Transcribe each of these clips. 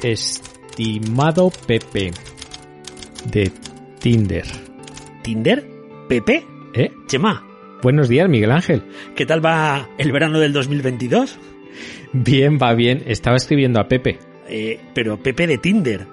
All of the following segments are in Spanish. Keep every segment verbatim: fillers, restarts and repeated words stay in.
Estimado Pepe, de Tinder. ¿Tinder? ¿Pepe? ¿Eh? Chema. Buenos días, Miguel Ángel. ¿Qué tal va el verano del dos mil veintidós? Bien, va bien. Estaba escribiendo a Pepe. Eh, pero Pepe de Tinder.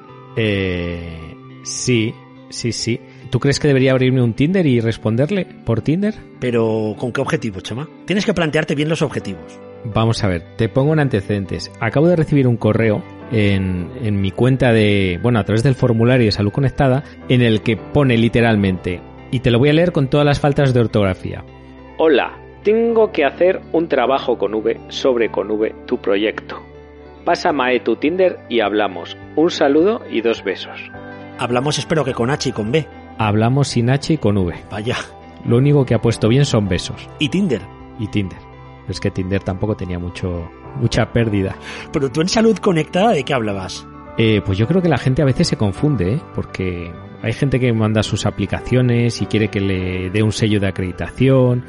Eh... Sí, sí, sí. ¿Tú crees que debería abrirme un Tinder y responderle por Tinder? Pero, ¿con qué objetivo, Chema? Tienes que plantearte bien los objetivos. Vamos a ver, te pongo en antecedentes. Acabo de recibir un correo en, en mi cuenta de... Bueno, a través del formulario de Salud Conectada, en el que pone literalmente, y te lo voy a leer con todas las faltas de ortografía. Hola, tengo que hacer un trabajo con V sobre con V tu proyecto. Pásame tu Tinder y hablamos. Un saludo y dos besos. Hablamos, espero que con H y con B. Hablamos sin H y con V. Vaya. Lo único que ha puesto bien son besos. ¿Y Tinder? Y Tinder. Es que Tinder tampoco tenía mucho mucha pérdida. Pero tú en Salud Conectada, ¿de qué hablabas? Eh, pues yo creo que la gente a veces se confunde, ¿eh? Porque hay gente que manda sus aplicaciones y quiere que le dé un sello de acreditación.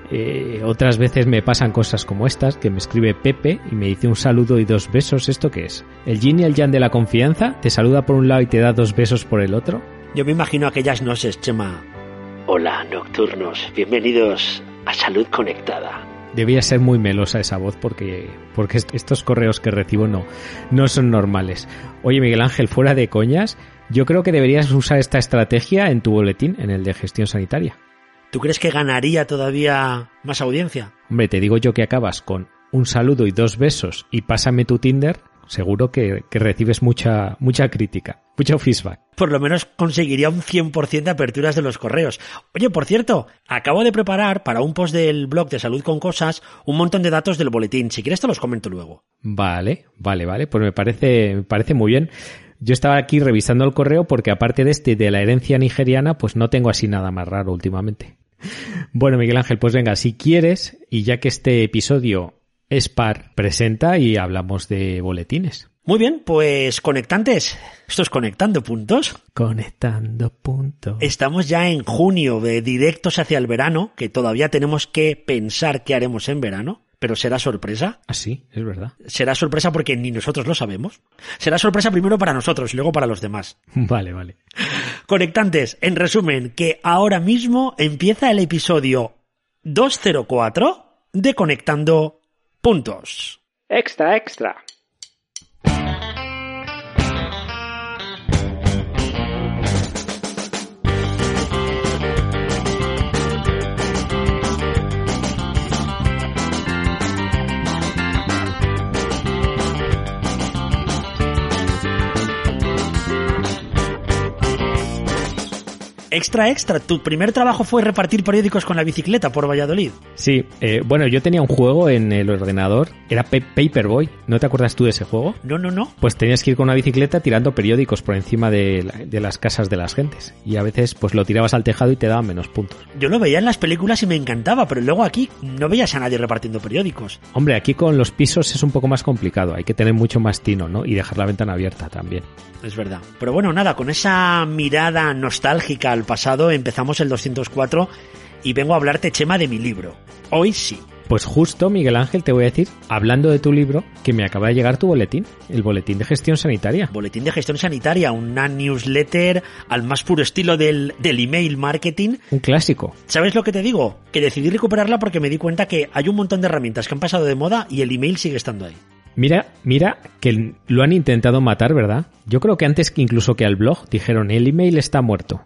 Eh, otras veces me pasan cosas como estas, que me escribe Pepe y me dice un saludo y dos besos. ¿Esto qué es? ¿El yin y el yang de la confianza? ¿Te saluda por un lado y te da dos besos por el otro? Yo me imagino aquellas noches, Chema. Hola, nocturnos. Bienvenidos a Salud Conectada. Debía ser muy melosa esa voz porque, porque estos correos que recibo no, no son normales. Oye, Miguel Ángel, fuera de coñas, yo creo que deberías usar esta estrategia en tu boletín, en el de gestión sanitaria. ¿Tú crees que ganaría todavía más audiencia? Hombre, te digo yo que acabas con un saludo y dos besos y pásame tu Tinder, seguro que, que recibes mucha, mucha crítica, mucho feedback. Por lo menos conseguiría un cien por ciento de aperturas de los correos. Oye, por cierto, acabo de preparar para un post del blog de Salud con Cosas un montón de datos del boletín. Si quieres te los comento luego. Vale, vale, vale. Pues me parece, me parece muy bien. Yo estaba aquí revisando el correo porque aparte de este de la herencia nigeriana, pues no tengo así nada más raro últimamente. Bueno, Miguel Ángel, pues venga, si quieres, y ya que este episodio es par, presenta y hablamos de boletines. Muy bien, pues conectantes, esto es Conectando Puntos. Conectando Puntos. Estamos ya en junio, de directos hacia el verano, que todavía tenemos que pensar qué haremos en verano, pero será sorpresa. Ah, sí, es verdad. Será sorpresa porque ni nosotros lo sabemos. Será sorpresa primero para nosotros y luego para los demás. Vale, vale. Conectantes, en resumen, que ahora mismo empieza el episodio doscientos cuatro de Conectando Puntos. Extra, extra. Extra, extra, tu primer trabajo fue repartir periódicos con la bicicleta por Valladolid. Sí, eh, bueno, yo tenía un juego en el ordenador, era Pe- Paperboy, ¿no te acuerdas tú de ese juego? No, no, no. Pues tenías que ir con una bicicleta tirando periódicos por encima de, la, de las casas de las gentes y a veces pues lo tirabas al tejado y te daban menos puntos. Yo lo veía en las películas y me encantaba, pero luego aquí no veías a nadie repartiendo periódicos. Hombre, aquí con los pisos es un poco más complicado, hay que tener mucho más tino, ¿no? Y dejar la ventana abierta también. Es verdad. Pero bueno, nada, con esa mirada nostálgica al pasado empezamos el doscientos cuatro y vengo a hablarte, Chema, de mi libro. Hoy sí. Pues justo, Miguel Ángel, te voy a decir, hablando de tu libro, que me acaba de llegar tu boletín, el boletín de gestión sanitaria. Boletín de gestión sanitaria, una newsletter al más puro estilo del, del email marketing. Un clásico. ¿Sabes lo que te digo? Que decidí recuperarla porque me di cuenta que hay un montón de herramientas que han pasado de moda y el email sigue estando ahí. Mira, mira que lo han intentado matar, ¿verdad? Yo creo que antes que incluso que al blog dijeron el email está muerto.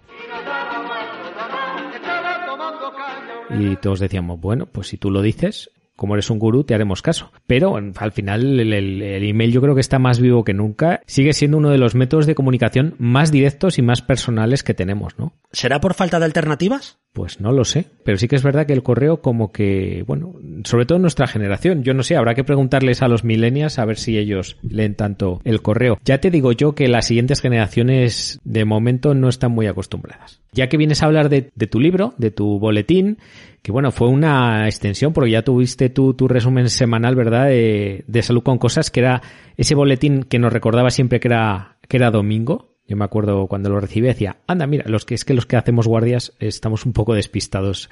Y todos decíamos, bueno, pues si tú lo dices, como eres un gurú, te haremos caso. Pero al final el, el, el email yo creo que está más vivo que nunca. Sigue siendo uno de los métodos de comunicación más directos y más personales que tenemos, ¿no? ¿Será por falta de alternativas? Pues no lo sé, pero sí que es verdad que el correo como que, bueno, sobre todo en nuestra generación, yo no sé, habrá que preguntarles a los millennials a ver si ellos leen tanto el correo. Ya te digo yo que las siguientes generaciones de momento no están muy acostumbradas. Ya que vienes a hablar de, de tu libro, de tu boletín, que bueno, fue una extensión porque ya tuviste tu, tu resumen semanal, ¿verdad?, de, de Salud con Cosas, que era ese boletín que nos recordaba siempre que era, que era domingo. Yo me acuerdo cuando lo recibí decía, anda, mira, los que es que los que hacemos guardias estamos un poco despistados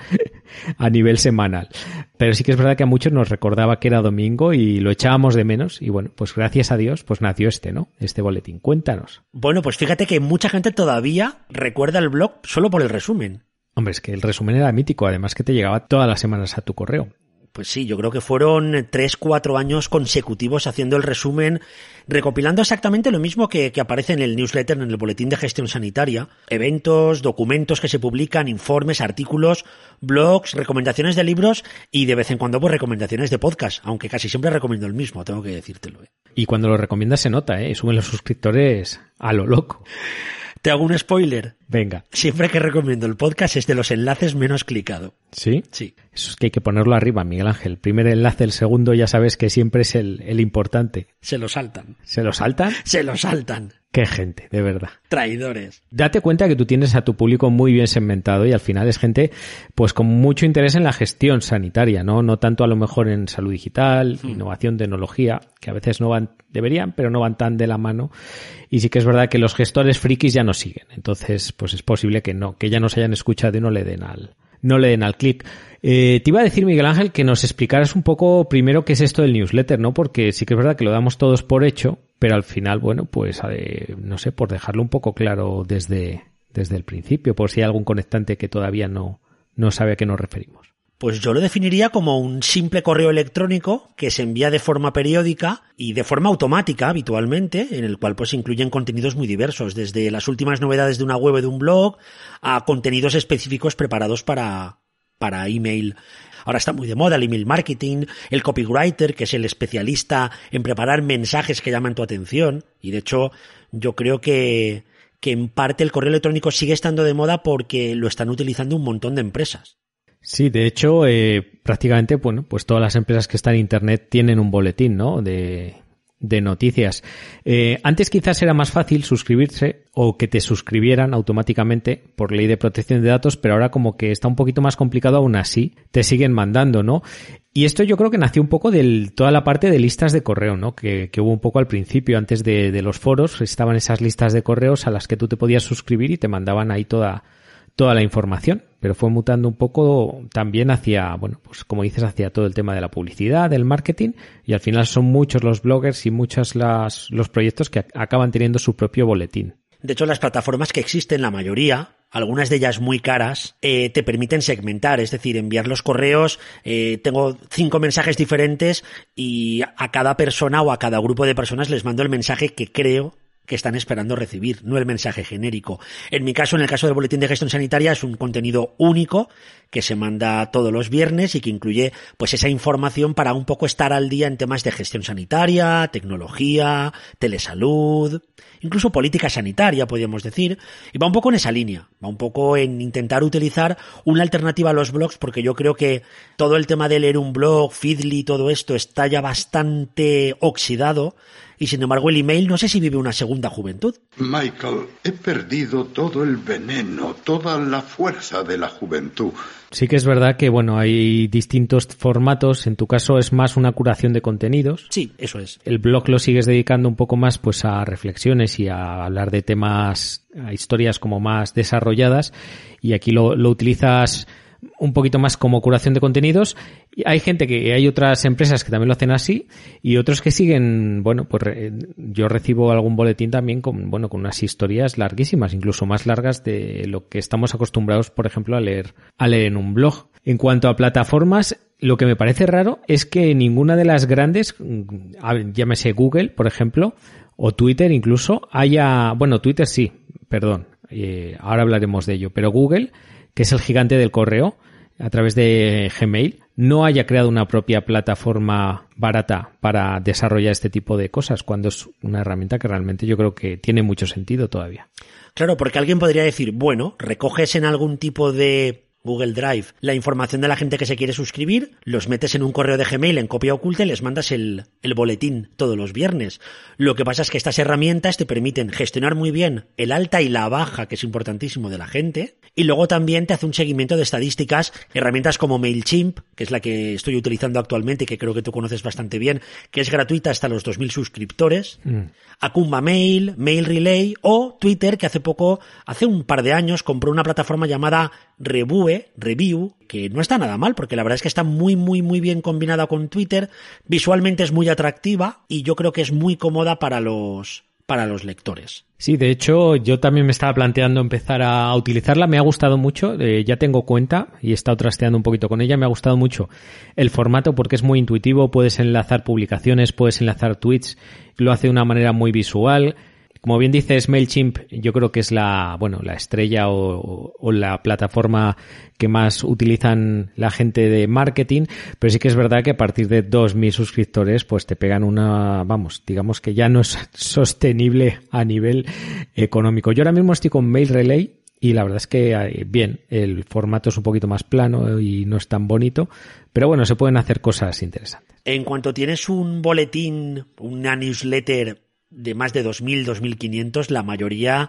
a nivel semanal. Pero sí que es verdad que a muchos nos recordaba que era domingo y lo echábamos de menos. Y bueno, pues gracias a Dios, pues nació este, ¿no? Este boletín. Cuéntanos. Bueno, pues fíjate que mucha gente todavía recuerda el blog solo por el resumen. Hombre, es que el resumen era mítico, además que te llegaba todas las semanas a tu correo. Pues sí, yo creo que fueron tres, cuatro años consecutivos haciendo el resumen, recopilando exactamente lo mismo que, que aparece en el newsletter, en el boletín de gestión sanitaria. Eventos, documentos que se publican, informes, artículos, blogs, recomendaciones de libros y de vez en cuando pues recomendaciones de podcast, aunque casi siempre recomiendo el mismo, tengo que decírtelo. ¿eh? Y cuando lo recomiendas se nota, ¿eh? Suben los suscriptores a lo loco. Te hago un spoiler. Venga. Siempre que recomiendo el podcast es de los enlaces menos clicado. ¿Sí? Sí. Eso es que hay que ponerlo arriba, Miguel Ángel. El primer enlace, el segundo, ya sabes que siempre es el, el importante. Se lo saltan. ¿Se lo saltan? Se lo saltan. Qué gente, de verdad. Traidores. Date cuenta que tú tienes a tu público muy bien segmentado y al final es gente pues con mucho interés en la gestión sanitaria, ¿no? No tanto a lo mejor en salud digital, hmm. innovación, tecnología, que a veces no van, deberían, pero no van tan de la mano. Y sí que es verdad que los gestores frikis ya no siguen. Entonces, pues es posible que no, que ya nos hayan escuchado y no le den al, no le den al clic. Eh, te iba a decir, Miguel Ángel, que nos explicaras un poco primero qué es esto del newsletter, ¿no? Porque sí que es verdad que lo damos todos por hecho, pero al final, bueno, pues, eh, no sé, por dejarlo un poco claro desde, desde el principio, por si hay algún conectante que todavía no, no sabe a qué nos referimos. Pues yo lo definiría como un simple correo electrónico que se envía de forma periódica y de forma automática habitualmente, en el cual pues incluyen contenidos muy diversos, desde las últimas novedades de una web o de un blog a contenidos específicos preparados para, para email. Ahora está muy de moda el email marketing, el copywriter, que es el especialista en preparar mensajes que llaman tu atención, y de hecho yo creo que, que en parte el correo electrónico sigue estando de moda porque lo están utilizando un montón de empresas. Sí, de hecho, eh, prácticamente, bueno, pues todas las empresas que están en Internet tienen un boletín, ¿no? De, de noticias. Eh, antes quizás era más fácil suscribirse o que te suscribieran automáticamente por ley de protección de datos, pero ahora como que está un poquito más complicado, aún así te siguen mandando, ¿no? Y esto yo creo que nació un poco de toda la parte de listas de correo, ¿no? Que, que hubo un poco al principio, antes de, de los foros, estaban esas listas de correos a las que tú te podías suscribir y te mandaban ahí toda toda la información, pero fue mutando un poco también hacia, bueno, pues como dices, hacia todo el tema de la publicidad, del marketing, y al final son muchos los bloggers y muchos las, los proyectos que acaban teniendo su propio boletín. De hecho, las plataformas que existen, la mayoría, algunas de ellas muy caras, eh, te permiten segmentar, es decir, enviar los correos, eh, tengo cinco mensajes diferentes y a cada persona o a cada grupo de personas les mando el mensaje que creo que están esperando recibir, no el mensaje genérico. En mi caso, en el caso del boletín de gestión sanitaria, es un contenido único que se manda todos los viernes y que incluye pues esa información para un poco estar al día en temas de gestión sanitaria, tecnología, telesalud, incluso política sanitaria, podríamos decir, y va un poco en esa línea, va un poco en intentar utilizar una alternativa a los blogs, porque yo creo que todo el tema de leer un blog, Feedly, todo esto está ya bastante oxidado. Y sin embargo el email no sé si vive una segunda juventud. Michael, he perdido todo el veneno, toda la fuerza de la juventud. Sí que es verdad que, bueno, hay distintos formatos. En tu caso es más una curación de contenidos. Sí, eso es. El blog lo sigues dedicando un poco más pues a reflexiones y a hablar de temas, a historias como más desarrolladas. Y aquí lo, lo utilizas un poquito más como curación de contenidos. Y hay gente que, hay otras empresas que también lo hacen así y otros que siguen, bueno, pues re, yo recibo algún boletín también con, bueno, con unas historias larguísimas, incluso más largas de lo que estamos acostumbrados, por ejemplo, a leer, a leer en un blog. En cuanto a plataformas, lo que me parece raro es que ninguna de las grandes, llámese Google, por ejemplo, o Twitter incluso, haya, bueno, Twitter sí, perdón, eh, ahora hablaremos de ello, pero Google, que es el gigante del correo, a través de Gmail, no haya creado una propia plataforma barata para desarrollar este tipo de cosas, cuando es una herramienta que realmente yo creo que tiene mucho sentido todavía. Claro, porque alguien podría decir, bueno, recoges en algún tipo de Google Drive, la información de la gente que se quiere suscribir, los metes en un correo de Gmail en copia oculta y les mandas el, el boletín todos los viernes. Lo que pasa es que estas herramientas te permiten gestionar muy bien el alta y la baja, que es importantísimo, de la gente, y luego también te hace un seguimiento de estadísticas, herramientas como MailChimp, que es la que estoy utilizando actualmente y que creo que tú conoces bastante bien, que es gratuita hasta los dos mil suscriptores, mm. Akumba Mail, Mail Relay o Twitter, que hace poco, hace un par de años, compró una plataforma llamada Revue, Review, que no está nada mal, porque la verdad es que está muy, muy, muy bien combinada con Twitter, visualmente es muy atractiva y yo creo que es muy cómoda para los, para los lectores. Sí, de hecho, yo también me estaba planteando empezar a utilizarla, me ha gustado mucho, eh, ya tengo cuenta y he estado trasteando un poquito con ella, me ha gustado mucho el formato porque es muy intuitivo, puedes enlazar publicaciones, puedes enlazar tweets, lo hace de una manera muy visual. Como bien dices, MailChimp yo creo que es la, bueno, la estrella o, o la plataforma que más utilizan la gente de marketing, pero sí que es verdad que a partir de dos mil suscriptores pues te pegan una, vamos, digamos que ya no es sostenible a nivel económico. Yo ahora mismo estoy con Mail Relay y la verdad es que bien, el formato es un poquito más plano y no es tan bonito, pero bueno, se pueden hacer cosas interesantes. En cuanto tienes un boletín, una newsletter de más de dos mil, dos mil quinientos, la mayoría,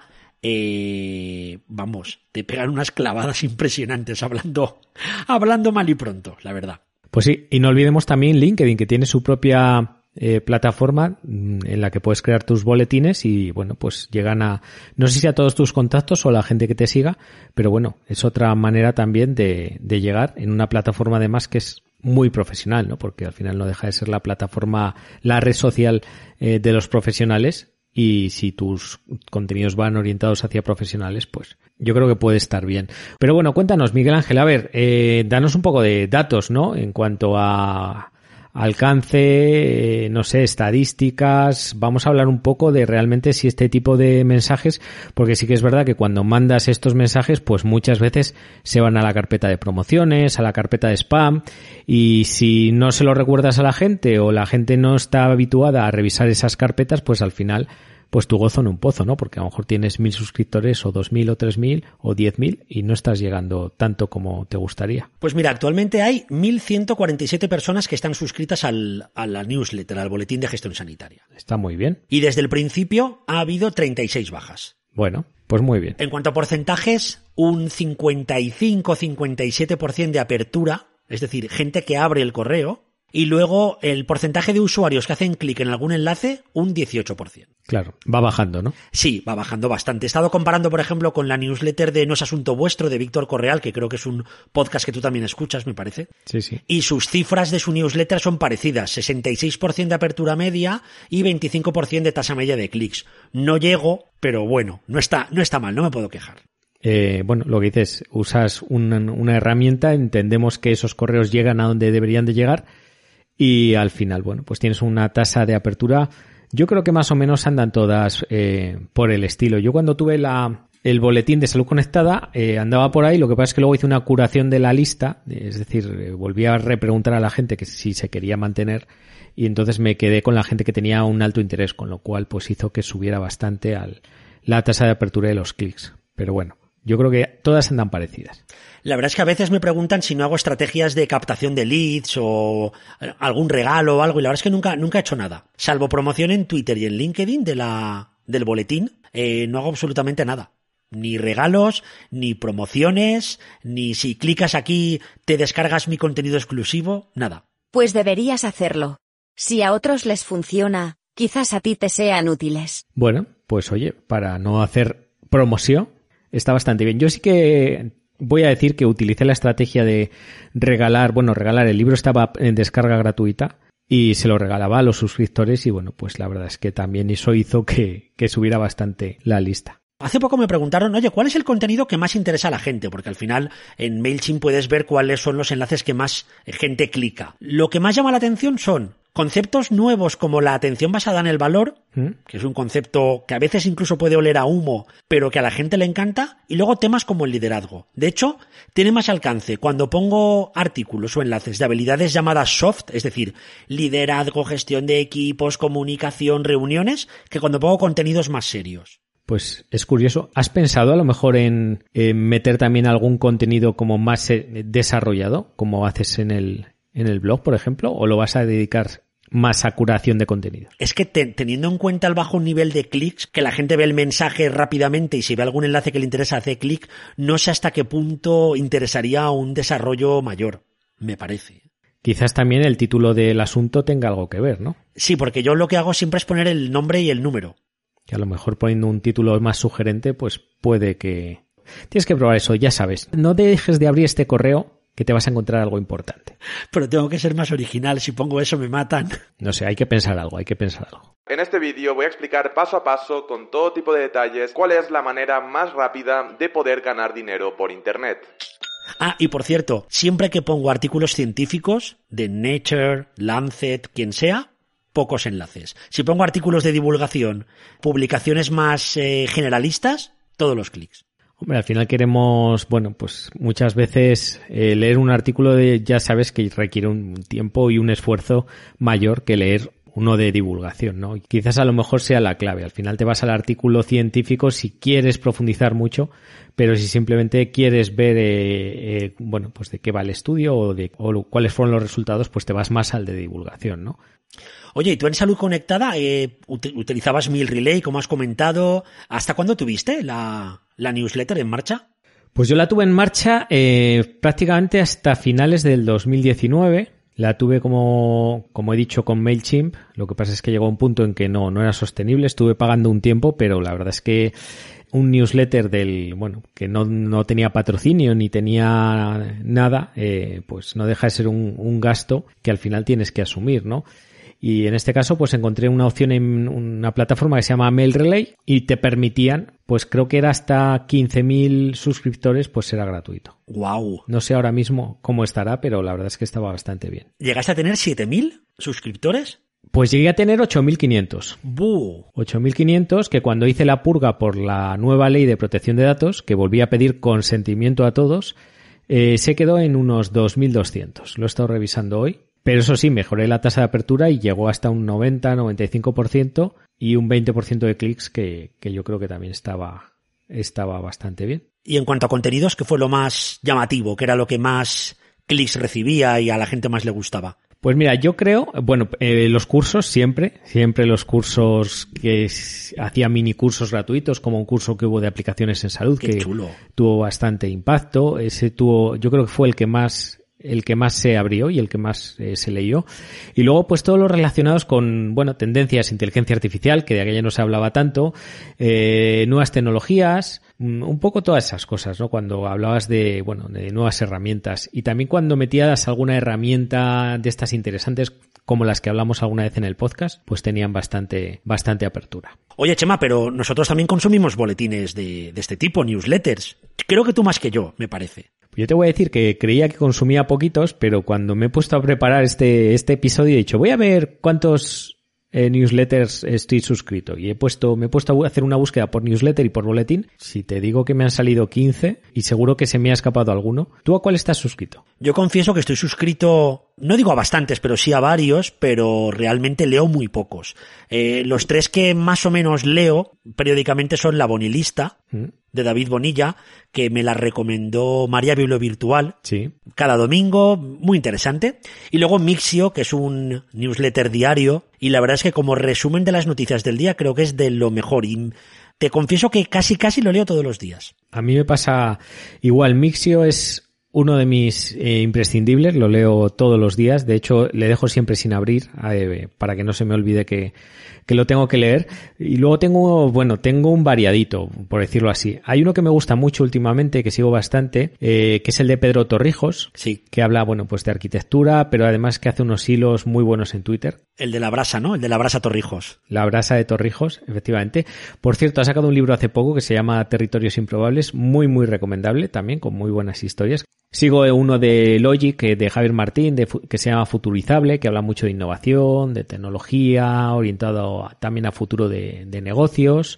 eh, vamos, te pegan unas clavadas impresionantes hablando, hablando mal y pronto, la verdad. Pues sí, y no olvidemos también LinkedIn, que tiene su propia eh, plataforma en la que puedes crear tus boletines y, bueno, pues llegan a, no sé si a todos tus contactos o a la gente que te siga, pero bueno, es otra manera también de, de llegar en una plataforma además que es muy profesional, ¿no? Porque al final no deja de ser la plataforma, la red social eh, de los profesionales y si tus contenidos van orientados hacia profesionales, pues yo creo que puede estar bien. Pero bueno, cuéntanos, Miguel Ángel, a ver, eh, danos un poco de datos, ¿no? En cuanto a alcance, eh, no sé, estadísticas, vamos a hablar un poco de realmente si este tipo de mensajes, porque sí que es verdad que cuando mandas estos mensajes, pues muchas veces se van a la carpeta de promociones, a la carpeta de spam, y si no se lo recuerdas a la gente o la gente no está habituada a revisar esas carpetas, pues al final pues tu gozo en un pozo, ¿no? Porque a lo mejor tienes mil suscriptores o dos mil o tres mil o diez mil y no estás llegando tanto como te gustaría. Pues mira, actualmente hay mil ciento cuarenta y siete personas que están suscritas al, a la newsletter, al boletín de gestión sanitaria. Está muy bien. Y desde el principio ha habido treinta y seis bajas. Bueno, pues muy bien. En cuanto a porcentajes, un cincuenta y cinco a cincuenta y siete por ciento de apertura, es decir, gente que abre el correo. Y luego el porcentaje de usuarios que hacen clic en algún enlace, un dieciocho por ciento. Claro, va bajando, ¿no? Sí, va bajando bastante. He estado comparando, por ejemplo, con la newsletter de No es Asunto Vuestro, de Víctor Correal, que creo que es un podcast que tú también escuchas, me parece. Sí, sí. Y sus cifras de su newsletter son parecidas. sesenta y seis por ciento de apertura media y veinticinco por ciento de tasa media de clics. No llego, pero bueno, no está, no está mal, no me puedo quejar. Eh, bueno, lo que dices, usas una, una herramienta, entendemos que esos correos llegan a donde deberían de llegar. Y al final, bueno, pues tienes una tasa de apertura. Yo creo que más o menos andan todas eh, por el estilo. Yo cuando tuve la el boletín de Salud Conectada eh, andaba por ahí. Lo que pasa es que luego hice una curación de la lista. Es decir, eh, volví a repreguntar a la gente que si se quería mantener. Y entonces me quedé con la gente que tenía un alto interés, con lo cual pues hizo que subiera bastante al, la tasa de apertura de los clics. Pero bueno, yo creo que todas andan parecidas. La verdad es que a veces me preguntan si no hago estrategias de captación de leads o algún regalo o algo, y la verdad es que nunca, nunca he hecho nada. Salvo promoción en Twitter y en LinkedIn de la, del boletín, eh, no hago absolutamente nada. Ni regalos, ni promociones, ni si clicas aquí te descargas mi contenido exclusivo, nada. Pues deberías hacerlo. Si a otros les funciona, quizás a ti te sean útiles. Bueno, pues oye, para no hacer promoción, está bastante bien. Yo sí que voy a decir que utilicé la estrategia de regalar, bueno, regalar, el libro estaba en descarga gratuita y se lo regalaba a los suscriptores y bueno, pues la verdad es que también eso hizo que, que subiera bastante la lista. Hace poco me preguntaron, oye, ¿cuál es el contenido que más interesa a la gente? Porque al final en MailChimp puedes ver cuáles son los enlaces que más gente clica. Lo que más llama la atención son conceptos nuevos como la atención basada en el valor, ¿Mm? que es un concepto que a veces incluso puede oler a humo, pero que a la gente le encanta, y luego temas como el liderazgo. De hecho, tiene más alcance cuando pongo artículos o enlaces de habilidades llamadas soft, es decir, liderazgo, gestión de equipos, comunicación, reuniones, que cuando pongo contenidos más serios. Pues es curioso. ¿Has pensado a lo mejor en, en meter también algún contenido como más eh, desarrollado, como haces en el, en el blog, por ejemplo, o lo vas a dedicar más a curación de contenido? Es que te, teniendo en cuenta el bajo nivel de clics, que la gente ve el mensaje rápidamente y si ve algún enlace que le interesa hace clic, no sé hasta qué punto interesaría un desarrollo mayor, me parece. Quizás también el título del asunto tenga algo que ver, ¿no? Sí, porque yo lo que hago siempre es poner el nombre y el número. Que a lo mejor poniendo un título más sugerente, pues puede que... Tienes que probar eso, ya sabes. No dejes de abrir este correo que te vas a encontrar algo importante. Pero tengo que ser más original, si pongo eso me matan. No sé, hay que pensar algo, hay que pensar algo. En este vídeo voy a explicar paso a paso, con todo tipo de detalles, cuál es la manera más rápida de poder ganar dinero por internet. Ah, y por cierto, siempre que pongo artículos científicos, de Nature, Lancet, quien sea, pocos enlaces. Si pongo artículos de divulgación, publicaciones más eh, generalistas, todos los clics. Hombre, al final queremos, bueno, pues muchas veces eh, leer un artículo de, ya sabes que requiere un tiempo y un esfuerzo mayor que leer uno de divulgación, ¿no? Y quizás a lo mejor sea la clave. Al final te vas al artículo científico si quieres profundizar mucho, pero si simplemente quieres ver, eh, eh, bueno, pues de qué va el estudio o de o cuáles fueron los resultados, pues te vas más al de divulgación, ¿no? Oye, ¿y tú en Salud Conectada eh, ut- utilizabas Mail Relay, como has comentado? ¿Hasta cuándo tuviste la, la newsletter en marcha? Pues yo la tuve en marcha eh, prácticamente hasta finales del dos mil diecinueve. La tuve como, como he dicho, con MailChimp. Lo que pasa es que llegó un punto en que no, no era sostenible. Estuve pagando un tiempo, pero la verdad es que un newsletter del, bueno, que no, no tenía patrocinio ni tenía nada, eh, pues no deja de ser un, un gasto que al final tienes que asumir, ¿no? Y en este caso, pues encontré una opción en una plataforma que se llama Mail Relay y te permitían, pues creo que era hasta quince mil suscriptores, pues era gratuito. Wow. No sé ahora mismo cómo estará, pero la verdad es que estaba bastante bien. ¿Llegaste a tener siete mil suscriptores? Pues llegué a tener ocho mil quinientos. ¡Buh! ocho mil quinientos, que cuando hice la purga por la nueva ley de protección de datos, que volví a pedir consentimiento a todos, eh, se quedó en unos dos mil doscientos. Lo he estado revisando hoy. Pero eso sí, mejoré la tasa de apertura y llegó hasta un noventa, noventa y cinco por ciento y un veinte por ciento de clics que, que yo creo que también estaba, estaba bastante bien. Y en cuanto a contenidos, ¿qué fue lo más llamativo? ¿Qué era lo que más clics recibía y a la gente más le gustaba? Pues mira, yo creo, bueno, eh, los cursos siempre, siempre los cursos que hacía mini cursos gratuitos, como un curso que hubo de aplicaciones en salud, Qué que chulo. tuvo bastante impacto. Ese tuvo, yo creo que fue el que más... el que más se abrió y el que más eh, se leyó. Y luego, pues todos los relacionados con, bueno, tendencias, inteligencia artificial, que de aquella no se hablaba tanto, eh, nuevas tecnologías, un poco todas esas cosas, ¿no? Cuando hablabas de, bueno, de nuevas herramientas y también cuando metías alguna herramienta de estas interesantes, como las que hablamos alguna vez en el podcast, pues tenían bastante, bastante apertura. Oye, Chema, pero nosotros también consumimos boletines de, de este tipo, newsletters. Creo que tú más que yo, me parece. Yo te voy a decir que creía que consumía poquitos, pero cuando me he puesto a preparar este, este episodio he dicho, voy a ver cuántos eh, newsletters estoy suscrito. Y he puesto, me he puesto a hacer una búsqueda por newsletter y por boletín. Si te digo que me han salido quince y seguro que se me ha escapado alguno. ¿Tú a cuál estás suscrito? Yo confieso que estoy suscrito, no digo a bastantes, pero sí a varios, pero realmente leo muy pocos. Eh, los tres que más o menos leo periódicamente son La Bonilista, ¿Mm? de David Bonilla, que me la recomendó María Biblo Virtual. Sí. Cada domingo, muy interesante. Y luego Mixio, que es un newsletter diario, y la verdad es que como resumen de las noticias del día creo que es de lo mejor. Y te confieso que casi casi lo leo todos los días. A mí me pasa igual. Mixio es uno de mis eh, imprescindibles, lo leo todos los días. De hecho, le dejo siempre sin abrir eh, para que no se me olvide que, que lo tengo que leer. Y luego tengo, bueno, tengo un variadito, por decirlo así. Hay uno que me gusta mucho últimamente, que sigo bastante, eh, que es el de Pedro Torrijos, sí, que habla, bueno, pues de arquitectura, pero además que hace unos hilos muy buenos en Twitter. El de la brasa, ¿no? El de la brasa Torrijos. La brasa de Torrijos, efectivamente. Por cierto, ha sacado un libro hace poco que se llama Territorios Improbables, muy, muy recomendable también, con muy buenas historias. Sigo uno de Logic, de Javier Martín, de, que se llama Futurizable, que habla mucho de innovación, de tecnología, orientado a, también a futuro de, de negocios.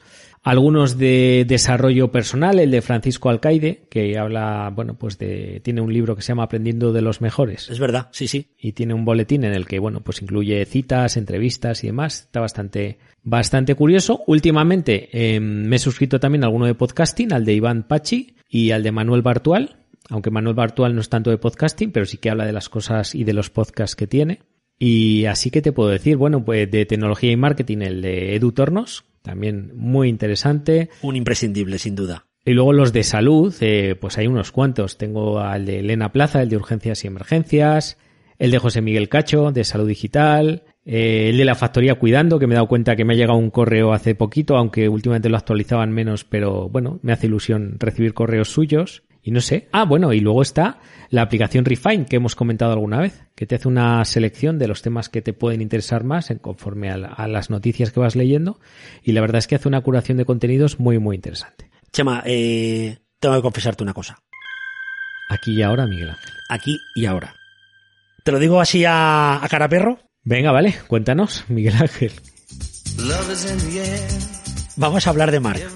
algunos de desarrollo personal, el de Francisco Alcaide, que habla, bueno, pues de, tiene un libro que se llama Aprendiendo de los Mejores. Es verdad, sí, sí. Y tiene un boletín en el que, bueno, pues incluye citas, entrevistas y demás. Está bastante, bastante curioso. Últimamente eh, me he suscrito también a alguno de podcasting, al de Iván Pachi y al de Manuel Bartual, aunque Manuel Bartual no es tanto de podcasting, pero sí que habla de las cosas y de los podcasts que tiene. Y así que te puedo decir, bueno, pues de tecnología y marketing, el de Edu Tornos, también muy interesante. Un imprescindible, sin duda. Y luego los de salud, eh, pues hay unos cuantos. Tengo al de Elena Plaza, el de Urgencias y Emergencias, el de José Miguel Cacho, de Salud Digital, eh, el de la Factoría Cuidando, que me he dado cuenta que me ha llegado un correo hace poquito, aunque últimamente lo actualizaban menos, pero bueno, me hace ilusión recibir correos suyos. Y no sé. Ah, bueno, y luego está la aplicación Refine, que hemos comentado alguna vez, que te hace una selección de los temas que te pueden interesar más en conforme a, la, a las noticias que vas leyendo. Y la verdad es que hace una curación de contenidos muy, muy interesante. Chema, eh, tengo que confesarte una cosa. Aquí y ahora, Miguel Ángel. Aquí y ahora. ¿Te lo digo así a, a cara perro? Venga, vale, cuéntanos, Miguel Ángel. Vamos a hablar de Mark.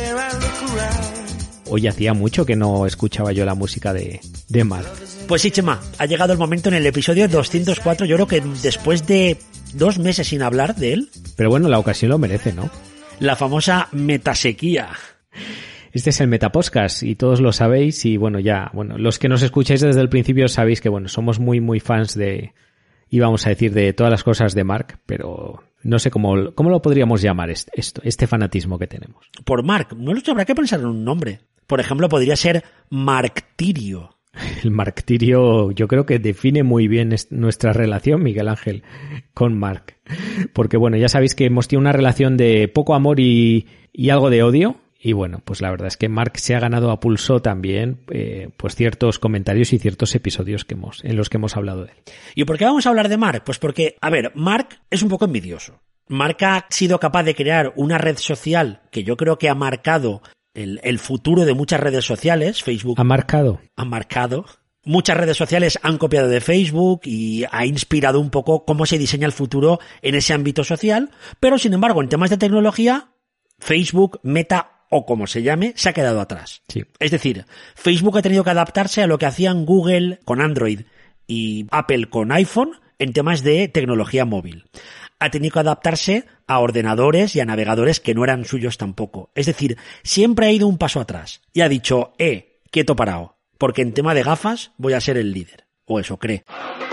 Hoy hacía mucho que no escuchaba yo la música de, de Mark. Pues sí, Chema, ha llegado el momento en el episodio doscientos cuatro, yo creo que después de dos meses sin hablar de él. Pero bueno, la ocasión lo merece, ¿no? La famosa metasequía. Este es el Metapodcast y todos lo sabéis y bueno, ya, bueno, los que nos escucháis desde el principio sabéis que bueno, somos muy, muy fans de, íbamos a decir, de todas las cosas de Mark, pero no sé cómo, cómo lo podríamos llamar esto, este fanatismo que tenemos. Por Mark, no lo sé, habrá que pensar en un nombre. Por ejemplo, podría ser Marktirio. El Marktirio yo creo que define muy bien nuestra relación, Miguel Ángel, con Mark. Porque bueno, ya sabéis que hemos tenido una relación de poco amor y, y algo de odio. Y bueno, pues la verdad es que Mark se ha ganado a pulso también eh, pues ciertos comentarios y ciertos episodios que hemos, en los que hemos hablado de él. ¿Y por qué vamos a hablar de Mark? Pues porque, a ver, Mark es un poco envidioso. Mark ha sido capaz de crear una red social que yo creo que ha marcado el, el futuro de muchas redes sociales. Facebook ha marcado. Ha marcado. Muchas redes sociales han copiado de Facebook y ha inspirado un poco cómo se diseña el futuro en ese ámbito social. Pero, sin embargo, en temas de tecnología, Facebook, Meta o como se llame, se ha quedado atrás. Sí. Es decir, Facebook ha tenido que adaptarse a lo que hacían Google con Android y Apple con iPhone en temas de tecnología móvil. Ha tenido que adaptarse a ordenadores y a navegadores que no eran suyos tampoco. Es decir, siempre ha ido un paso atrás y ha dicho, eh, quieto parado, porque en tema de gafas voy a ser el líder. O eso cree.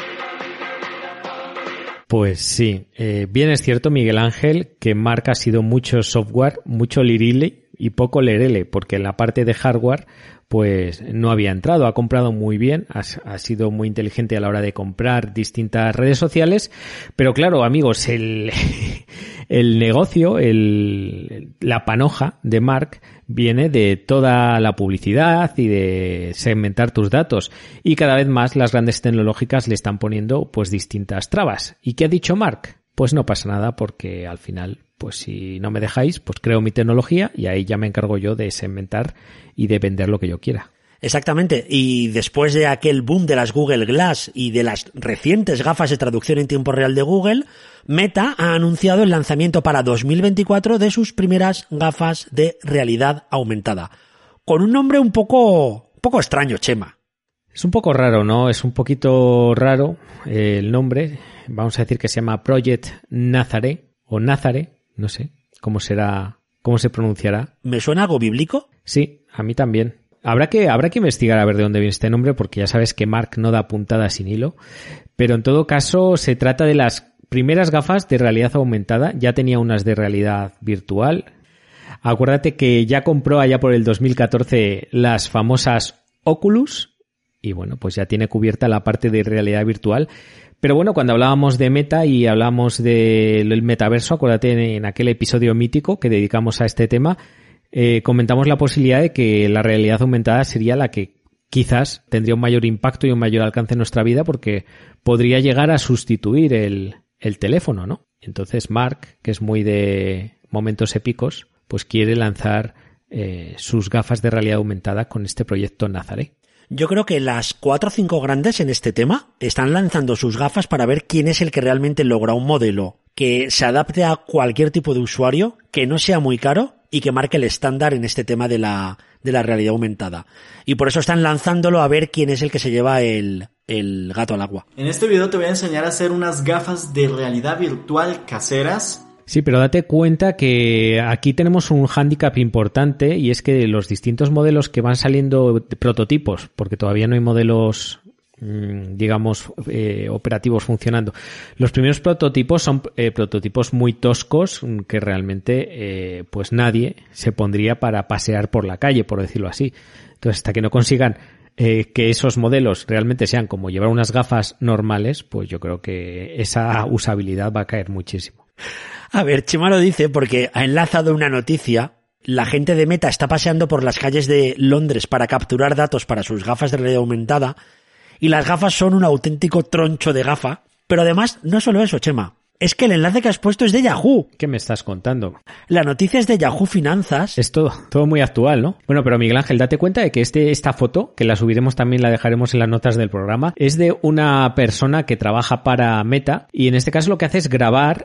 Pues sí, eh, bien es cierto, Miguel Ángel, que Mark ha sido mucho software, mucho lirile y poco lerele, porque en la parte de hardware pues no había entrado, ha comprado muy bien, ha, ha sido muy inteligente a la hora de comprar distintas redes sociales, pero claro, amigos, el, el negocio, el, la panoja de Mark viene de toda la publicidad y de segmentar tus datos, y cada vez más las grandes tecnológicas le están poniendo pues distintas trabas. ¿Y qué ha dicho Mark? Pues no pasa nada, porque al final, pues si no me dejáis, pues creo mi tecnología y ahí ya me encargo yo de segmentar y de vender lo que yo quiera. Exactamente, y después de aquel boom de las Google Glass y de las recientes gafas de traducción en tiempo real de Google, Meta ha anunciado el lanzamiento para dos mil veinticuatro de sus primeras gafas de realidad aumentada, con un nombre un poco, un poco extraño, Chema. Es un poco raro, ¿no? Es un poquito raro eh, el nombre. Vamos a decir que se llama Project Nazare o Nazare, no sé cómo será, cómo se pronunciará. ¿Me suena algo bíblico? Sí, a mí también. Habrá que, habrá que investigar a ver de dónde viene este nombre, porque ya sabes que Mark no da puntada sin hilo. Pero en todo caso se trata de las primeras gafas de realidad aumentada. Ya tenía unas de realidad virtual. Acuérdate que ya compró allá por el dos mil catorce las famosas Oculus. Y bueno, pues ya tiene cubierta la parte de realidad virtual. Pero bueno, cuando hablábamos de Meta y hablábamos del metaverso, acuérdate en aquel episodio mítico que dedicamos a este tema, eh, comentamos la posibilidad de que la realidad aumentada sería la que quizás tendría un mayor impacto y un mayor alcance en nuestra vida, porque podría llegar a sustituir el, el teléfono, ¿no? Entonces Mark, que es muy de momentos épicos, pues quiere lanzar eh, sus gafas de realidad aumentada con este proyecto Nazare. Yo creo que las cuatro o cinco grandes en este tema están lanzando sus gafas para ver quién es el que realmente logra un modelo que se adapte a cualquier tipo de usuario, que no sea muy caro, y que marque el estándar en este tema de la, de la realidad aumentada. Y por eso están lanzándolo a ver quién es el que se lleva el, el gato al agua. En este video te voy a enseñar a hacer unas gafas de realidad virtual caseras. Sí, pero date cuenta que aquí tenemos un hándicap importante y es que los distintos modelos que van saliendo prototipos, porque todavía no hay modelos, digamos, eh, operativos funcionando. Los primeros prototipos son eh, prototipos muy toscos que realmente eh, pues nadie se pondría para pasear por la calle, por decirlo así. Entonces, hasta que no consigan eh, que esos modelos realmente sean como llevar unas gafas normales, pues yo creo que esa usabilidad va a caer muchísimo. A ver, Chema lo dice porque ha enlazado una noticia. La gente de Meta está paseando por las calles de Londres para capturar datos para sus gafas de realidad aumentada y las gafas son un auténtico troncho de gafa. Pero además, no solo eso, Chema. Es que el enlace que has puesto es de Yahoo. ¿Qué me estás contando? La noticia es de Yahoo Finanzas. Es todo, todo muy actual, ¿no? Bueno, pero Miguel Ángel, date cuenta de que este, esta foto, que la subiremos también, la dejaremos en las notas del programa, es de una persona que trabaja para Meta y en este caso lo que hace es grabar,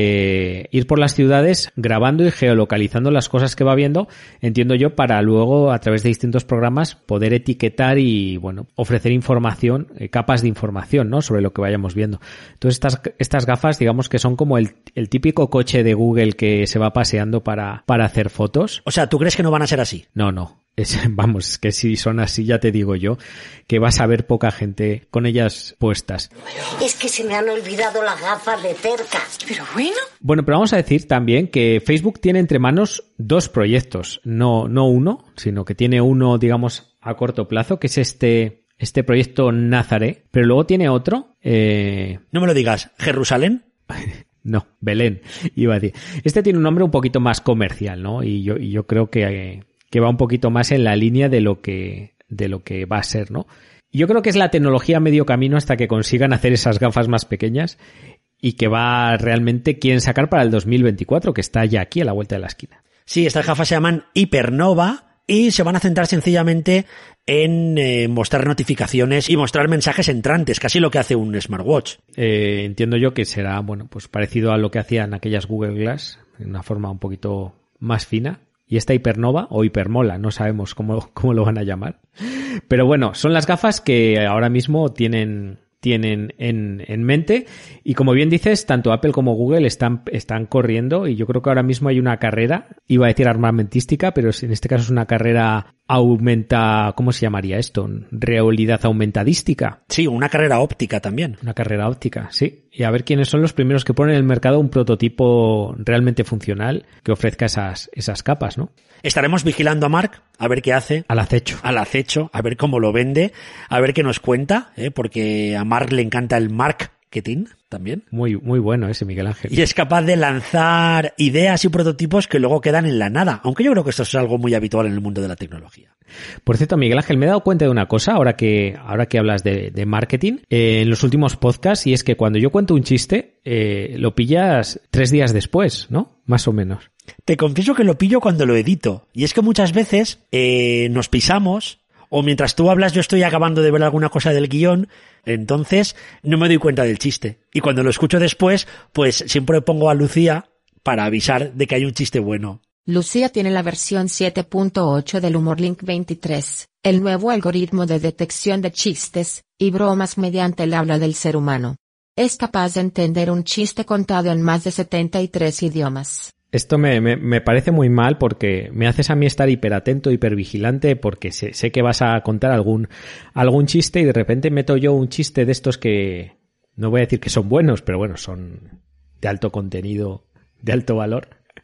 eh, ir por las ciudades grabando y geolocalizando las cosas que va viendo, entiendo yo, para luego a través de distintos programas poder etiquetar y, bueno, ofrecer información, eh, capas de información, ¿no? Sobre lo que vayamos viendo. Entonces estas, estas gafas, digamos, que son como el, el típico coche de Google que se va paseando para, para hacer fotos. O sea, ¿tú crees que no van a ser así? No, no. Es, vamos, que si son así, ya te digo yo, que vas a ver poca gente con ellas puestas. Es que se me han olvidado las gafas de cerca. Pero bueno. Bueno, pero vamos a decir también que Facebook tiene entre manos dos proyectos, no, no uno, sino que tiene uno, digamos, a corto plazo, que es este... este proyecto Nazaré, pero luego tiene otro. Eh... No me lo digas, ¿Jerusalén? No, Belén, iba a decir. Este tiene un nombre un poquito más comercial, ¿no? Y yo, y yo creo que, que va un poquito más en la línea de lo que, de lo que va a ser, ¿no? Yo creo que es la tecnología a medio camino hasta que consigan hacer esas gafas más pequeñas y que va realmente quieren sacar para el dos mil veinticuatro, que está ya aquí a la vuelta de la esquina. Sí, estas gafas se llaman Hypernova y se van a centrar sencillamente en eh, mostrar notificaciones y mostrar mensajes entrantes, casi lo que hace un smartwatch. Eh, entiendo yo que será, bueno, pues parecido a lo que hacían aquellas Google Glass, de una forma un poquito más fina. Y esta Hypernova o Hypermola, no sabemos cómo, cómo lo van a llamar. Pero bueno, son las gafas que ahora mismo tienen... tienen en, en mente y como bien dices, tanto Apple como Google están, están corriendo y yo creo que ahora mismo hay una carrera, iba a decir armamentística, pero en este caso es una carrera aumenta, ¿cómo se llamaría esto? Realidad aumentadística. Sí, una carrera óptica también. Una carrera óptica, sí. Y a ver quiénes son los primeros que ponen en el mercado un prototipo realmente funcional que ofrezca esas, esas capas, ¿no? Estaremos vigilando a Mark, a ver qué hace. Al acecho. Al acecho, a ver cómo lo vende, a ver qué nos cuenta, ¿eh? Porque a Mark le encanta el marketing también. Muy, muy bueno ese Miguel Ángel. Y es capaz de lanzar ideas y prototipos que luego quedan en la nada, aunque yo creo que esto es algo muy habitual en el mundo de la tecnología. Por cierto, Miguel Ángel, me he dado cuenta de una cosa ahora que, ahora que hablas de, de marketing eh, en los últimos podcasts, y es que cuando yo cuento un chiste, eh, lo pillas tres días después, ¿no? Más o menos. Te confieso que lo pillo cuando lo edito. Y es que muchas veces eh, nos pisamos, o mientras tú hablas yo estoy acabando de ver alguna cosa del guión, entonces no me doy cuenta del chiste. Y cuando lo escucho después, pues siempre pongo a Lucía para avisar de que hay un chiste bueno. Lucía tiene la versión siete punto ocho del HumorLink veintitrés, el nuevo algoritmo de detección de chistes y bromas mediante el habla del ser humano. Es capaz de entender un chiste contado en más de setenta y tres idiomas. Esto me, me, me parece muy mal porque me haces a mí estar hiperatento, hipervigilante, porque sé, sé que vas a contar algún, algún chiste y de repente meto yo un chiste de estos que no voy a decir que son buenos, pero bueno, son de alto contenido, de alto valor.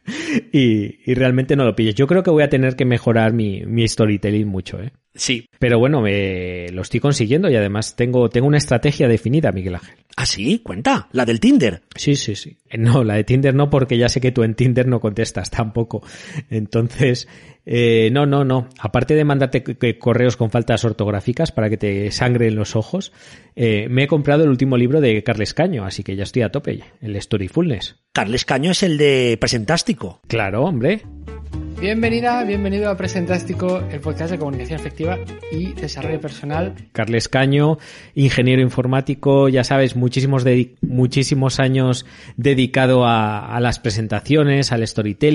Y, y realmente no lo pilles. Yo creo que voy a tener que mejorar mi, mi storytelling mucho, ¿eh? Sí. Pero bueno, me lo estoy consiguiendo y además tengo, tengo una estrategia definida, Miguel Ángel. ¿Ah, sí? Cuenta. La del Tinder. Sí, sí, sí. No, la de Tinder no, porque ya sé que tú en Tinder no contestas tampoco. Entonces, eh, no, no, no. Aparte de mandarte correos con faltas ortográficas para que te sangren los ojos, eh, me he comprado el último libro de Carles Caño, así que ya estoy a tope, el Storyfulness. Carles Caño es el de Presentástico. Claro, hombre. Bienvenida, bienvenido a Presentástico, el podcast de comunicación efectiva y desarrollo personal. Carles Caño, ingeniero informático, ya sabes, muchísimos de, muchísimos años dedicado a, a las presentaciones, al storytelling.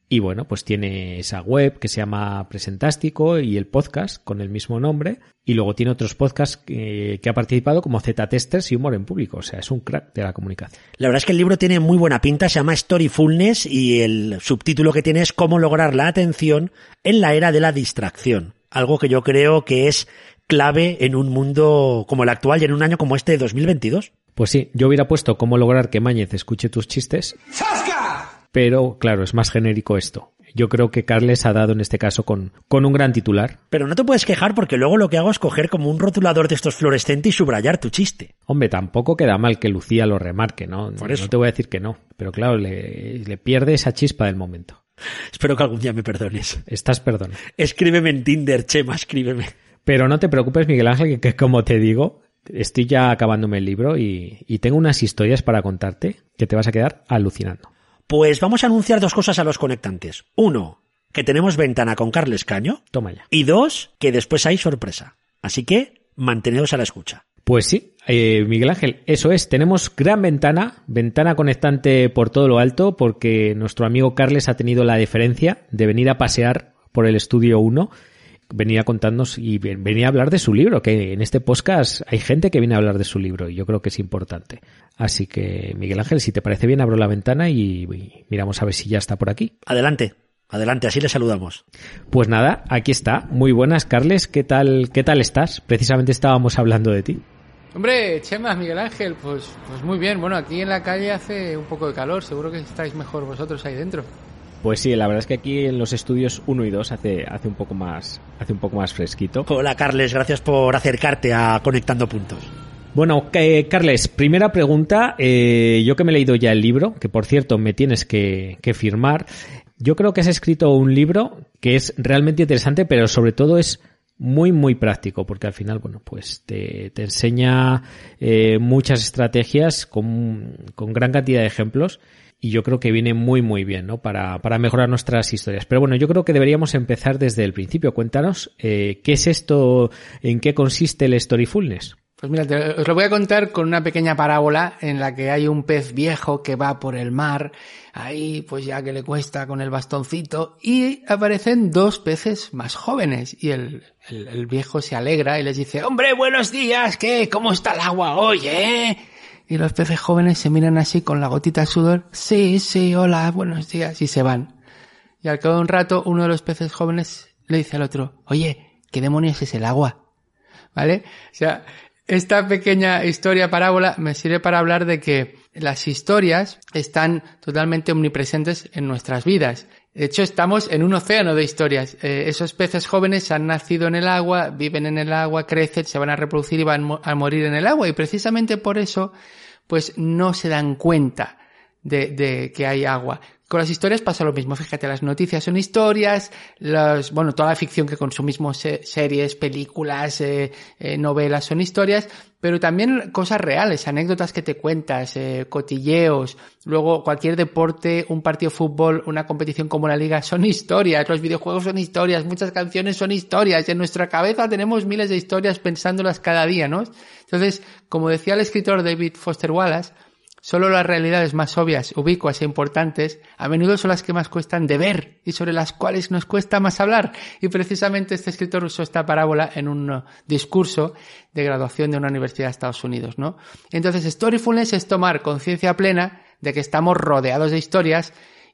Y bueno, pues tiene esa web que se llama Presentástico y el podcast con el mismo nombre. Y luego tiene otros podcasts que, que ha participado como Z-Testers y Humor en Público. O sea, es un crack de la comunicación. La verdad es que el libro tiene muy buena pinta, se llama Storyfulness y el subtítulo que tiene es Cómo lograr la atención en la era de la distracción. Algo que yo creo que es clave en un mundo como el actual y en un año como este de dos mil veintidós. Pues sí, yo hubiera puesto Cómo lograr que Mañez escuche tus chistes. ¡Zasca! Pero, claro, es más genérico esto. Yo creo que Carles ha dado en este caso con, con un gran titular. Pero no te puedes quejar porque luego lo que hago es coger como un rotulador de estos fluorescentes y subrayar tu chiste. Hombre, tampoco queda mal que Lucía lo remarque, ¿no? Por eso. No te voy a decir que no. Pero claro, le, le pierde esa chispa del momento. Espero que algún día me perdones. Estás perdonado. Escríbeme en Tinder, Chema, escríbeme. Pero no te preocupes, Miguel Ángel, que, que como te digo, estoy ya acabándome el libro y, y tengo unas historias para contarte que te vas a quedar alucinando. Pues vamos a anunciar dos cosas a los conectantes. Uno, que tenemos ventana con Carles Caño. Toma ya. Y dos, que después hay sorpresa. Así que, mantenedos a la escucha. Pues sí, eh, Miguel Ángel, eso es. Tenemos gran ventana, ventana conectante por todo lo alto, porque nuestro amigo Carles ha tenido la deferencia de venir a pasear por el estudio uno, venir a contarnos y venir a hablar de su libro, que en este podcast hay gente que viene a hablar de su libro y yo creo que es importante. Así que, Miguel Ángel, si te parece bien, abro la ventana y, y miramos a ver si ya está por aquí. Adelante, adelante, así le saludamos. Pues nada, aquí está. Muy buenas, Carles. ¿Qué tal, qué tal estás? Precisamente estábamos hablando de ti. Hombre, Chema, Miguel Ángel, pues, pues muy bien. Bueno, aquí en la calle hace un poco de calor. Seguro que estáis mejor vosotros ahí dentro. Pues sí, la verdad es que aquí en los estudios uno y dos hace, hace un poco más, hace un poco más fresquito. Hola, Carles, gracias por acercarte a Conectando Puntos. Bueno, eh, Carles, primera pregunta. Eh, yo que me he leído ya el libro, que por cierto me tienes que, que firmar. Yo creo que has escrito un libro que es realmente interesante, pero sobre todo es muy, muy práctico, porque al final, bueno, pues te, te enseña eh, muchas estrategias con, con gran cantidad de ejemplos. Y yo creo que viene muy, muy bien, ¿no? Para, para mejorar nuestras historias. Pero bueno, yo creo que deberíamos empezar desde el principio. Cuéntanos, eh, ¿qué es esto? ¿En qué consiste el Storyfulness? Pues mira, te, os lo voy a contar con una pequeña parábola en la que hay un pez viejo que va por el mar, ahí pues ya que le cuesta con el bastoncito, y aparecen dos peces más jóvenes. Y el, el, el viejo se alegra y les dice, ¡hombre, buenos días! ¿Qué? ¿Cómo está el agua hoy, eh? Y los peces jóvenes se miran así con la gotita de sudor. Sí, sí, hola, buenos días. Y se van. Y al cabo de un rato, uno de los peces jóvenes le dice al otro, oye, ¿qué demonios es el agua? ¿Vale? O sea, esta pequeña historia parábola me sirve para hablar de que las historias están totalmente omnipresentes en nuestras vidas. De hecho, estamos en un océano de historias. Eh, esos peces jóvenes han nacido en el agua, viven en el agua, crecen, se van a reproducir y van mo- a morir en el agua. Y precisamente por eso, pues no se dan cuenta de, de que hay agua. Con las historias pasa lo mismo. Fíjate, las noticias son historias, las, bueno, toda la ficción que consumimos, eh, series, películas, eh, eh, novelas son historias, pero también cosas reales, anécdotas que te cuentas, eh, cotilleos, luego cualquier deporte, un partido de fútbol, una competición como la liga, son historias, los videojuegos son historias, muchas canciones son historias, y en nuestra cabeza tenemos miles de historias pensándolas cada día, ¿no? Entonces, como decía el escritor David Foster Wallace, solo las realidades más obvias, ubicuas e importantes a menudo son las que más cuestan de ver y sobre las cuales nos cuesta más hablar. Y precisamente este escritor usó esta parábola en un discurso de graduación de una universidad de Estados Unidos, ¿no? Entonces, Storyfulness es tomar conciencia plena de que estamos rodeados de historias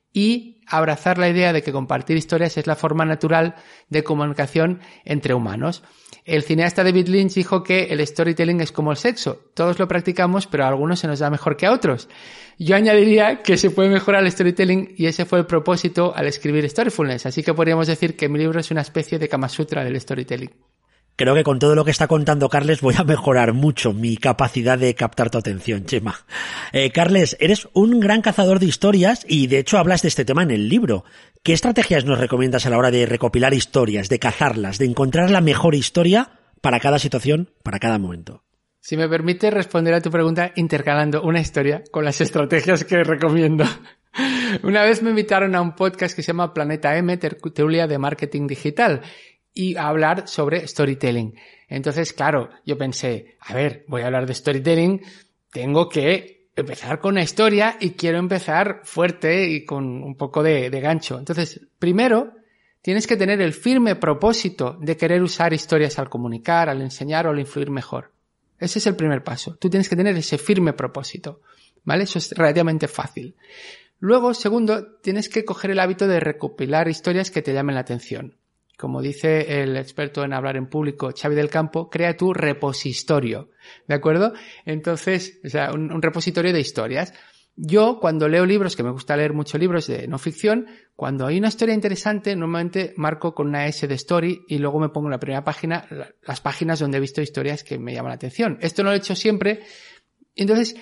y abrazar la idea de que compartir historias es la forma natural de comunicación entre humanos. El cineasta David Lynch dijo que el storytelling es como el sexo. Todos lo practicamos, pero a algunos se nos da mejor que a otros. Yo añadiría que se puede mejorar el storytelling y ese fue el propósito al escribir Storyfulness. Así que podríamos decir que mi libro es una especie de Kama Sutra del storytelling. Creo que con todo lo que está contando Carles voy a mejorar mucho mi capacidad de captar tu atención, Chema. Eh, Carles, eres un gran cazador de historias y de hecho hablas de este tema en el libro. ¿Qué estrategias nos recomiendas a la hora de recopilar historias, de cazarlas, de encontrar la mejor historia para cada situación, para cada momento? Si me permite responder a tu pregunta intercalando una historia con las estrategias que recomiendo. Una vez me invitaron a un podcast que se llama Planeta M, tertulia de marketing digital, y a hablar sobre storytelling. Entonces, claro, yo pensé, a ver, voy a hablar de storytelling, tengo que empezar con una historia y quiero empezar fuerte y con un poco de, de gancho. Entonces, primero, tienes que tener el firme propósito de querer usar historias al comunicar, al enseñar o al influir mejor. Ese es el primer paso. Tú tienes que tener ese firme propósito, ¿vale? Eso es relativamente fácil. Luego, segundo, tienes que coger el hábito de recopilar historias que te llamen la atención. Como dice el experto en hablar en público, Xavi del Campo, crea tu repositorio, ¿de acuerdo? Entonces, o sea, un, un repositorio de historias. Yo, cuando leo libros, que me gusta leer muchos libros de no ficción, cuando hay una historia interesante, normalmente marco con una S de story y luego me pongo en la primera página las páginas donde he visto historias que me llaman la atención. Esto no lo he hecho siempre. Entonces,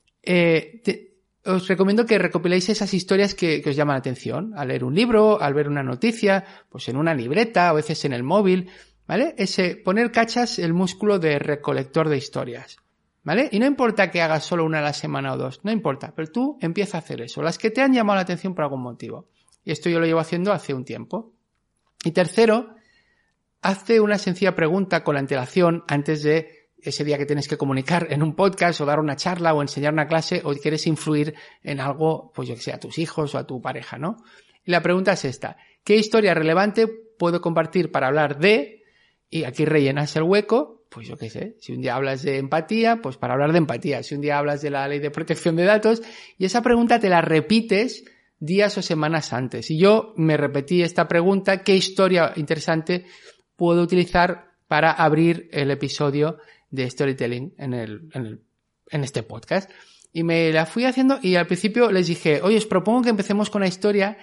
eh, te, os recomiendo que recopiléis esas historias que, que os llaman la atención. Al leer un libro, al ver una noticia, pues en una libreta, a veces en el móvil, ¿vale? Ese, poner cachas el músculo de recolector de historias. ¿Vale? Y no importa que hagas solo una a la semana o dos, no importa, pero tú empieza a hacer eso, las que te han llamado la atención por algún motivo. Y esto yo lo llevo haciendo hace un tiempo. Y tercero, hazte una sencilla pregunta con la antelación antes de ese día que tienes que comunicar en un podcast o dar una charla o enseñar una clase o quieres influir en algo, pues yo que sé, a tus hijos o a tu pareja, ¿no? Y la pregunta es esta: ¿qué historia relevante puedo compartir para hablar de? Y aquí rellenas el hueco. Pues yo qué sé, si un día hablas de empatía, pues para hablar de empatía. Si un día hablas de la ley de protección de datos, y esa pregunta te la repites días o semanas antes. Y yo me repetí esta pregunta: ¿qué historia interesante puedo utilizar para abrir el episodio de storytelling en el, en el, en este podcast? Y me la fui haciendo y al principio les dije, oye, os propongo que empecemos con una historia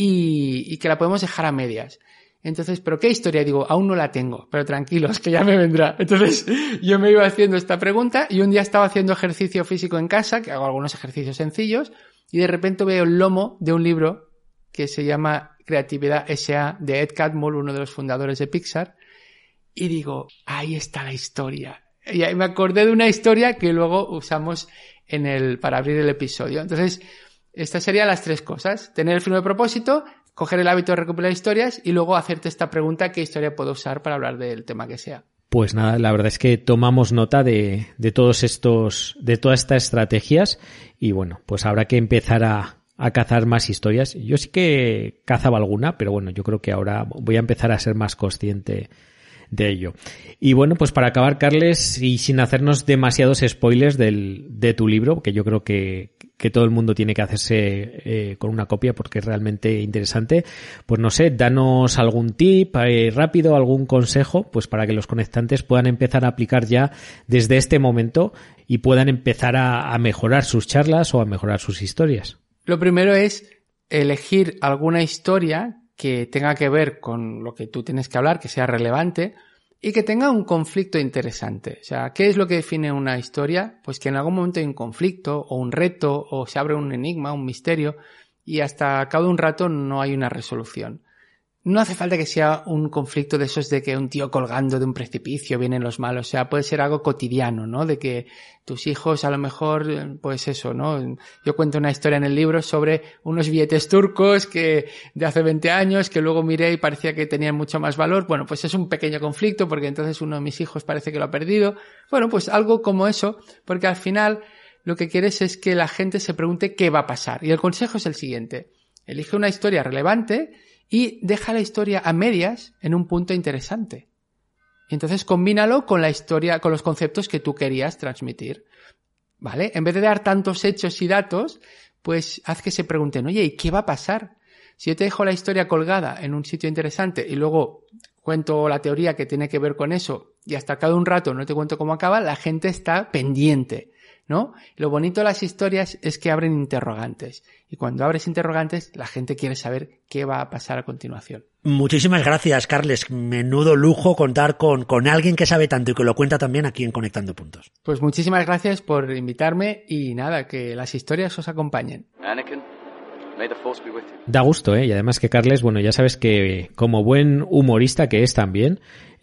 y, y que la podemos dejar a medias. Entonces, ¿pero qué historia? Digo, aún no la tengo, pero tranquilos, que ya me vendrá. Entonces, yo me iba haciendo esta pregunta y un día estaba haciendo ejercicio físico en casa, que hago algunos ejercicios sencillos, y de repente veo el lomo de un libro que se llama Creatividad ese a de Ed Catmull, uno de los fundadores de Pixar, y digo, ahí está la historia. Y ahí me acordé de una historia que luego usamos en el, para abrir el episodio. Entonces, estas serían las tres cosas: tener el firme propósito, coger el hábito de recopilar historias y luego hacerte esta pregunta: ¿qué historia puedo usar para hablar del tema que sea? Pues nada, la verdad es que tomamos nota de, de todos estos, de todas estas estrategias y bueno, pues habrá que empezar a, a cazar más historias. Yo sí que cazaba alguna, pero bueno, yo creo que ahora voy a empezar a ser más consciente de ello. Y bueno, pues para acabar, Carles, y sin hacernos demasiados spoilers del, de tu libro, que yo creo que, que todo el mundo tiene que hacerse eh, con una copia porque es realmente interesante, pues no sé, danos algún tip eh, rápido, algún consejo, pues para que los conectantes puedan empezar a aplicar ya desde este momento y puedan empezar a, a mejorar sus charlas o a mejorar sus historias. Lo primero es elegir alguna historia que tenga que ver con lo que tú tienes que hablar, que sea relevante y que tenga un conflicto interesante. O sea, ¿qué es lo que define una historia? Pues que en algún momento hay un conflicto o un reto o se abre un enigma, un misterio y hasta cabo de un rato no hay una resolución. No hace falta que sea un conflicto de esos de que un tío colgando de un precipicio vienen los malos. O sea, puede ser algo cotidiano, ¿no? De que tus hijos a lo mejor, pues eso, ¿no? Yo cuento una historia en el libro sobre unos billetes turcos que de hace veinte años que luego miré y parecía que tenían mucho más valor. Bueno, pues es un pequeño conflicto porque entonces uno de mis hijos parece que lo ha perdido. Bueno, pues algo como eso, porque al final lo que quieres es que la gente se pregunte qué va a pasar. Y el consejo es el siguiente: elige una historia relevante y deja la historia a medias en un punto interesante. Y entonces combínalo con la historia, con los conceptos que tú querías transmitir. ¿Vale? En vez de dar tantos hechos y datos, pues haz que se pregunten, oye, ¿y qué va a pasar? Si yo te dejo la historia colgada en un sitio interesante y luego cuento la teoría que tiene que ver con eso y hasta cada un rato no te cuento cómo acaba, la gente está pendiente, ¿no? Lo bonito de las historias es que abren interrogantes. Y cuando abres interrogantes, la gente quiere saber qué va a pasar a continuación. Muchísimas gracias, Carles. Menudo lujo contar con, con alguien que sabe tanto y que lo cuenta también aquí en Conectando Puntos. Pues muchísimas gracias por invitarme y nada, que las historias os acompañen. Anakin, may the force be with you. Da gusto, ¿eh? Y además que Carles, bueno, ya sabes que como buen humorista que es también,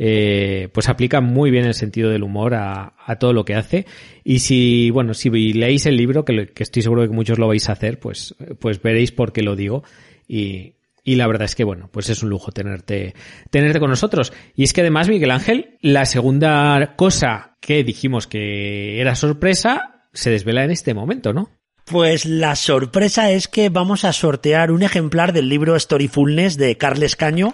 eh, pues aplica muy bien el sentido del humor a, a todo lo que hace. Y si, bueno, si leéis el libro, que, que estoy seguro de que muchos lo vais a hacer, pues, pues veréis por qué lo digo. Y, y la verdad es que, bueno, pues es un lujo tenerte, tenerte con nosotros. Y es que además, Miguel Ángel, la segunda cosa que dijimos que era sorpresa, se desvela en este momento, ¿no? Pues la sorpresa es que vamos a sortear un ejemplar del libro Storyfulness de Carles Caño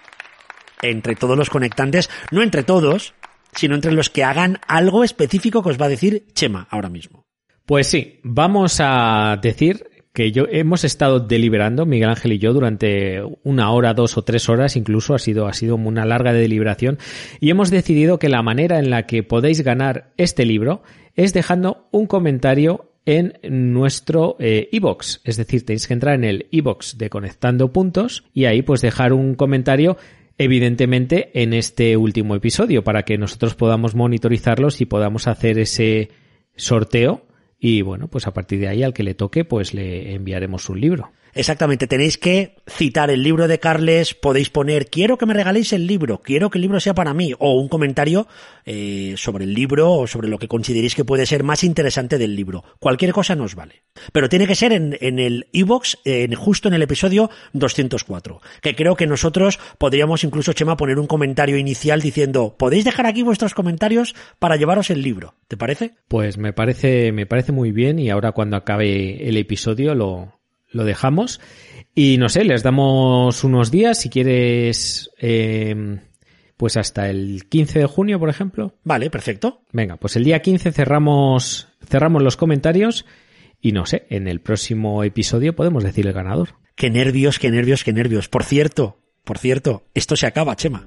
entre todos los conectantes, no entre todos, sino entre los que hagan algo específico que os va a decir Chema ahora mismo. Pues sí, vamos a decir que yo hemos estado deliberando, Miguel Ángel y yo, durante una hora, dos o tres horas, incluso ha sido, ha sido una larga deliberación, y hemos decidido que la manera en la que podéis ganar este libro es dejando un comentario en nuestro eh, iVoox, es decir, tenéis que entrar en el iVoox de Conectando Puntos y ahí pues dejar un comentario, evidentemente en este último episodio, para que nosotros podamos monitorizarlos y podamos hacer ese sorteo. Y bueno, pues a partir de ahí al que le toque pues le enviaremos un libro. Exactamente, tenéis que citar el libro de Carles, podéis poner quiero que me regaléis el libro, quiero que el libro sea para mí, o un comentario eh, sobre el libro o sobre lo que consideréis que puede ser más interesante del libro. Cualquier cosa nos vale. Pero tiene que ser en, en el iVoox, en, justo en el episodio doscientos cuatro, que creo que nosotros podríamos incluso, Chema, poner un comentario inicial diciendo podéis dejar aquí vuestros comentarios para llevaros el libro. ¿Te parece? Pues me parece, me parece muy bien, y ahora cuando acabe el episodio lo... lo dejamos y no sé, les damos unos días si quieres, eh, pues hasta el quince de junio, por ejemplo. Vale, perfecto. Venga, pues el día quince cerramos cerramos los comentarios y no sé, en el próximo episodio podemos decir el ganador. Qué nervios, qué nervios, qué nervios. Por cierto, por cierto, esto se acaba, Chema.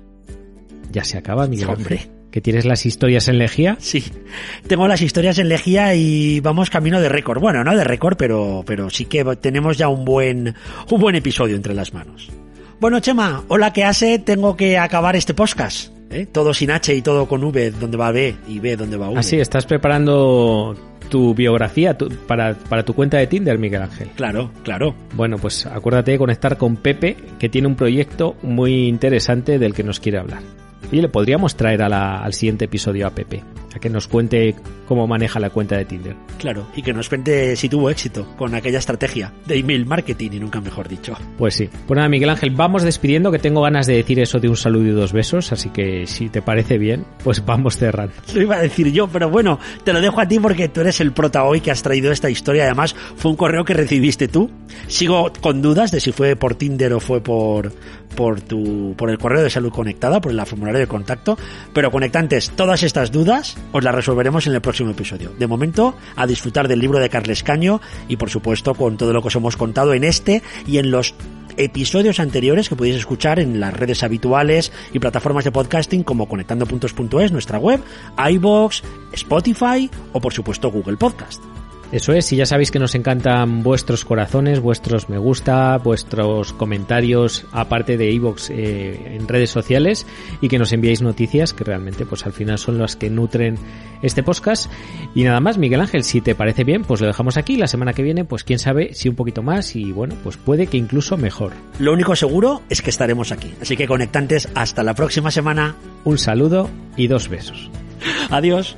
Ya se acaba, Miguel. Hombre. ¿Que tienes las historias en lejía? Sí, tengo las historias en lejía y vamos camino de récord. Bueno, no de récord, pero, pero sí que tenemos ya un buen, un buen episodio entre las manos. Bueno, Chema, hola, ¿qué hace? Tengo que acabar este podcast. ¿eh? Todo sin H y todo con V, donde va B, y B, donde va V. Ah, sí, estás preparando tu biografía tu, para, para tu cuenta de Tinder, Miguel Ángel. Claro, claro. Bueno, pues acuérdate de conectar con Pepe, que tiene un proyecto muy interesante del que nos quiere hablar. Y le podríamos traer a la, al siguiente episodio a Pepe, a que nos cuente cómo maneja la cuenta de Tinder. Claro, y que nos cuente si tuvo éxito con aquella estrategia de email marketing, y nunca mejor dicho. Pues sí. Pues nada, Miguel Ángel, vamos despidiendo, que tengo ganas de decir eso de un saludo y dos besos, así que si te parece bien, pues vamos cerrando. Lo iba a decir yo, pero bueno, te lo dejo a ti porque tú eres el prota hoy que has traído esta historia. Además, fue un correo que recibiste tú. Sigo con dudas de si fue por Tinder o fue por... por tu por el correo de Salud Conectada, por el formulario de contacto, pero conectantes, todas estas dudas os las resolveremos en el próximo episodio. De momento, a disfrutar del libro de Carles Caño y por supuesto con todo lo que os hemos contado en este y en los episodios anteriores que podéis escuchar en las redes habituales y plataformas de podcasting como conectando puntos punto es, nuestra web, iVoox, Spotify o por supuesto Google Podcast. Eso es, y ya sabéis que nos encantan vuestros corazones, vuestros me gusta, vuestros comentarios, aparte de iVoox, eh, en redes sociales, y que nos enviéis noticias, que realmente pues al final son las que nutren este podcast. Y nada más, Miguel Ángel, si te parece bien, pues lo dejamos aquí. La semana que viene, pues quién sabe si un poquito más, y bueno, pues puede que incluso mejor. Lo único seguro es que estaremos aquí. Así que conectantes, hasta la próxima semana. Un saludo y dos besos. Adiós.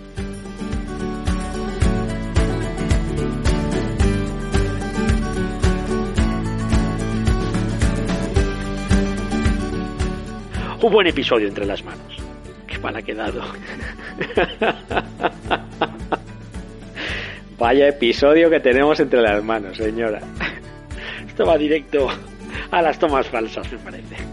Un buen episodio entre las manos. Qué mal ha quedado. Vaya episodio que tenemos entre las manos, señora. Esto va directo a las tomas falsas, me parece.